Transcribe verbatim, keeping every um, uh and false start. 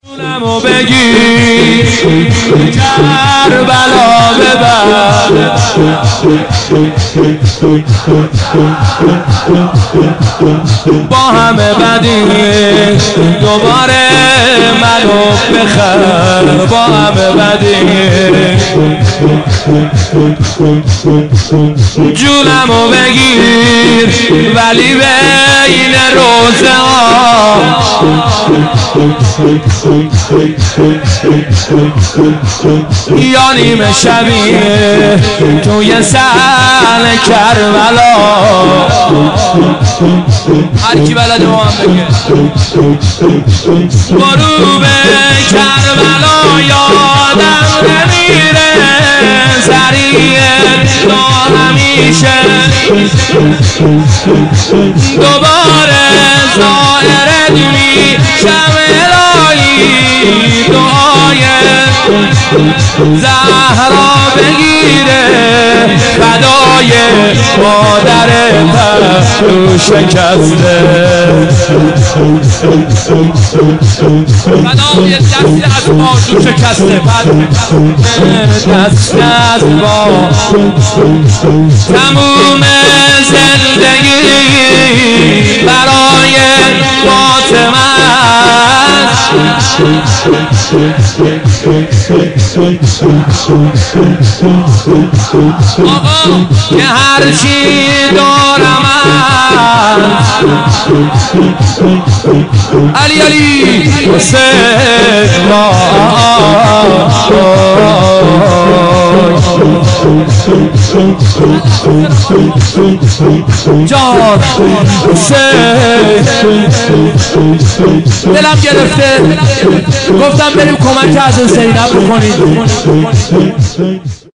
جونمو بگیر کربلا ببر با همه بدی دوباره منو بخر با همه بدی جونمو بگیر ولی بین روزه ها یا نیمه شبیه توی سن کربلا هر کی بلده با هم بگه غروب کربلا یادم نمیره سریع تا همیشه دوباره ظاهر دونی شملایی دعای زهرا بگیره فدای مادر پهلو شکسته فدای دستی از آسو شکسته دست از با تموم زندگی برای فاطمه آقا که هرچی دارم علی علی حسین جان حسین دلم گرفته گفتم بریم کمک از زینب بکنید.